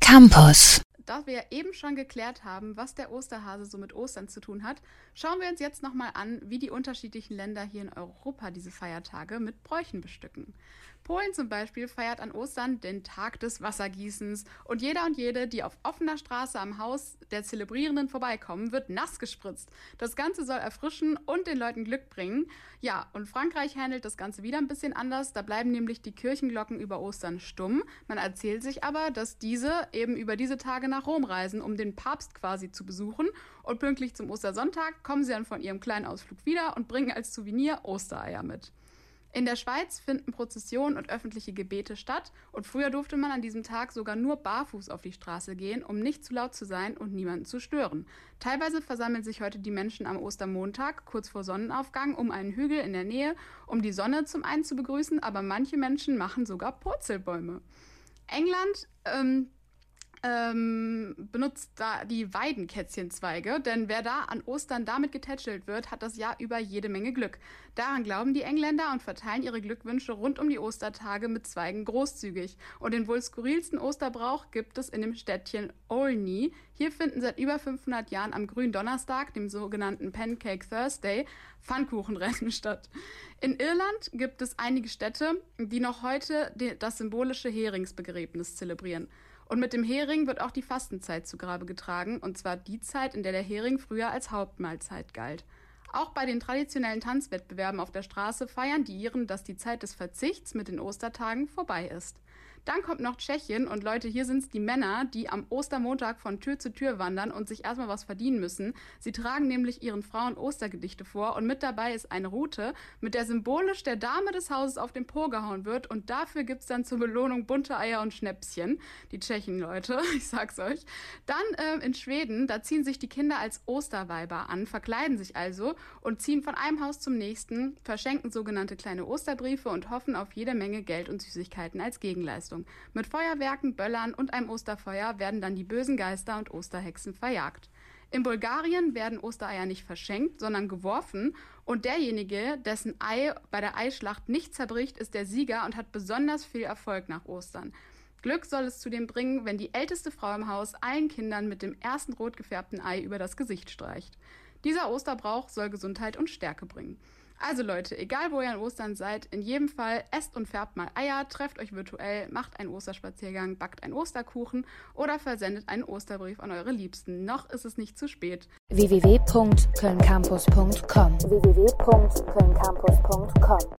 Campus. Da wir ja eben schon geklärt haben, was der Osterhase so mit Ostern zu tun hat, schauen wir uns jetzt nochmal an, wie die unterschiedlichen Länder hier in Europa diese Feiertage mit Bräuchen bestücken. Polen zum Beispiel feiert an Ostern den Tag des Wassergießens und jeder und jede, die auf offener Straße am Haus der Zelebrierenden vorbeikommen, wird nass gespritzt. Das Ganze soll erfrischen und den Leuten Glück bringen. Ja, und Frankreich handelt das Ganze wieder ein bisschen anders. Da bleiben nämlich die Kirchenglocken über Ostern stumm. Man erzählt sich aber, dass diese eben über diese Tage nach Rom reisen, um den Papst quasi zu besuchen. Und pünktlich zum Ostersonntag kommen sie dann von ihrem kleinen Ausflug wieder und bringen als Souvenir Ostereier mit. In der Schweiz finden Prozessionen und öffentliche Gebete statt und früher durfte man an diesem Tag sogar nur barfuß auf die Straße gehen, um nicht zu laut zu sein und niemanden zu stören. Teilweise versammeln sich heute die Menschen am Ostermontag, kurz vor Sonnenaufgang, um einen Hügel in der Nähe, um die Sonne zum einen zu begrüßen, aber manche Menschen machen sogar Purzelbäume. England benutzt da die Weidenkätzchenzweige, denn wer da an Ostern damit getätschelt wird, hat das Jahr über jede Menge Glück. Daran glauben die Engländer und verteilen ihre Glückwünsche rund um die Ostertage mit Zweigen großzügig. Und den wohl skurrilsten Osterbrauch gibt es in dem Städtchen Olney. Hier finden seit über 500 Jahren am Gründonnerstag, dem sogenannten Pancake Thursday, Pfannkuchenrennen statt. In Irland gibt es einige Städte, die noch heute das symbolische Heringsbegräbnis zelebrieren. Und mit dem Hering wird auch die Fastenzeit zu Grabe getragen, und zwar die Zeit, in der der Hering früher als Hauptmahlzeit galt. Auch bei den traditionellen Tanzwettbewerben auf der Straße feiern die Iren, dass die Zeit des Verzichts mit den Ostertagen vorbei ist. Dann kommt noch Tschechien und Leute, hier sind es die Männer, die am Ostermontag von Tür zu Tür wandern und sich erstmal was verdienen müssen. Sie tragen nämlich ihren Frauen Ostergedichte vor und mit dabei ist eine Rute, mit der symbolisch der Dame des Hauses auf den Po gehauen wird und dafür gibt es dann zur Belohnung bunte Eier und Schnäpschen. Die Tschechen, Leute, ich sag's euch. Dann in Schweden, da ziehen sich die Kinder als Osterweiber an, verkleiden sich also und ziehen von einem Haus zum nächsten, verschenken sogenannte kleine Osterbriefe und hoffen auf jede Menge Geld und Süßigkeiten als Gegenleistung. Mit Feuerwerken, Böllern und einem Osterfeuer werden dann die bösen Geister und Osterhexen verjagt. In Bulgarien werden Ostereier nicht verschenkt, sondern geworfen und derjenige, dessen Ei bei der Eischlacht nicht zerbricht, ist der Sieger und hat besonders viel Erfolg nach Ostern. Glück soll es zudem bringen, wenn die älteste Frau im Haus allen Kindern mit dem ersten rot gefärbten Ei über das Gesicht streicht. Dieser Osterbrauch soll Gesundheit und Stärke bringen. Also Leute, egal wo ihr an Ostern seid, in jedem Fall esst und färbt mal Eier, trefft euch virtuell, macht einen Osterspaziergang, backt einen Osterkuchen oder versendet einen Osterbrief an eure Liebsten. Noch ist es nicht zu spät. www.kölncampus.com